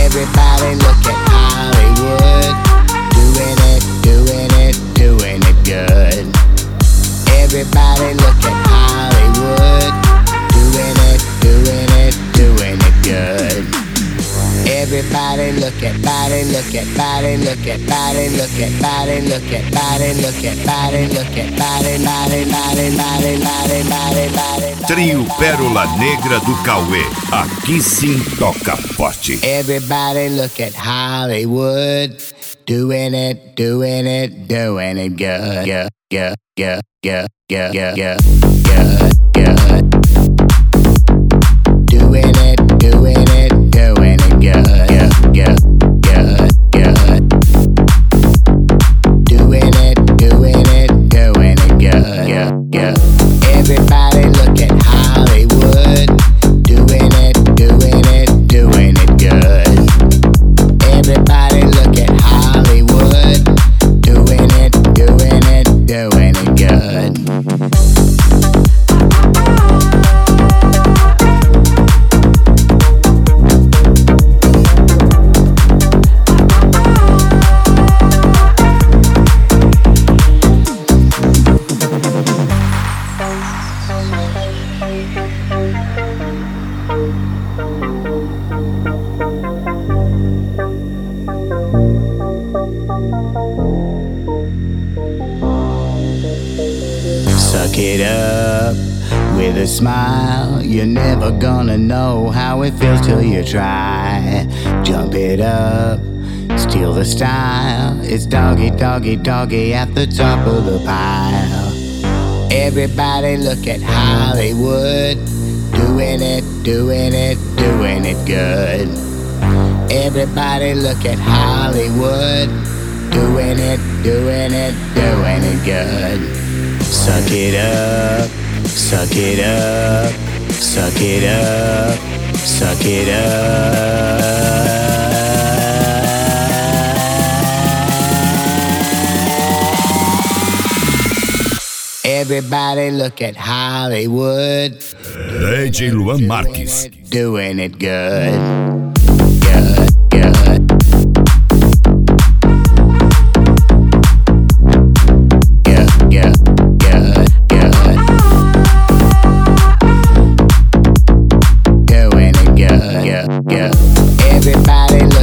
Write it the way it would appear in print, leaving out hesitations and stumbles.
Everybody look at Hollywood, doing it, doing it, doing it good. Everybody look at Hollywood, doing it, doing it, doing it good. Everybody look at body, look at body, look at body, look at body, look at body, look at body, look at body, body, body, body, body, body, body. Trio Pérola Negra do Cauê. Aqui sim toca forte. Everybody look at Hollywood, doing it, doing it, doing it good. Yeah, yeah, yeah, yeah, yeah, yeah, yeah, good, good. Doing it, doing it, doing it good. Yeah, yeah, good, good. Doing it, doing it, doing it good. Yeah, yeah. Everybody look at Hollywood, doing it, doing it, doing it good. Everybody look at Hollywood, doing it, doing it, doing it good. Suck it up with a smile. You're never gonna know how it feels till you try. Jump it up, steal the style. It's doggy, doggy, doggy at the top of the pile. Everybody look at Hollywood, doing it, doing it, doing it good. Everybody look at Hollywood, doing it, doing it, doing it good. Suck it up, suck it up, suck it up, suck it up. Everybody look at Hollywood, DJ Luan Marques. doing it good. Good, good. Yeah, yeah, good, good. Doing it good. Yeah, yeah. Everybody